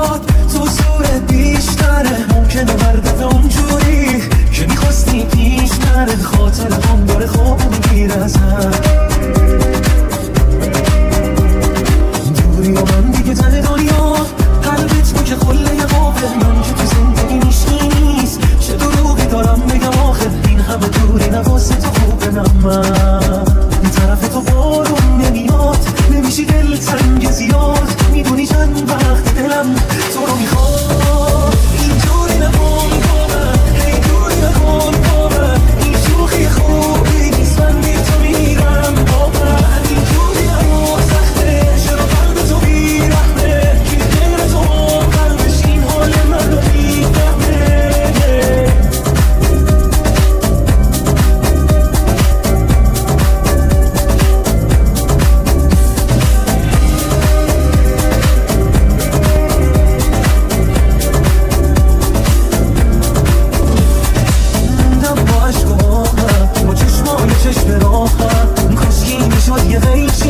میاد تو صورت بیشتره، ممکنه هر دفعه اونجوری که میخواستی پیش نره، خاطر هم داره خواب میگیر ازم. دوری و من دیگه ته دنیا، قلبت تو که خله قابل، من که تو زندگی میشی نیست، چه دروغی دارم بگم آخر، این همه دوری نواسه تو خوبه. من طرف تو بارون نمیاد، نمیشی دل تنگ زیاد، میدونی چند وقت دلم تو رو میخواد. اینجوری نکن با من، هی دوری نکن با من، این شوخی خوبی نیست، من بی تو میرم با من. اینجوری نکن سخته، چرا قلب تو بیرحمه، که غیر تو قلبش این حال من رو میفهمه. چشم راهم کاشکی میشد یه غیچ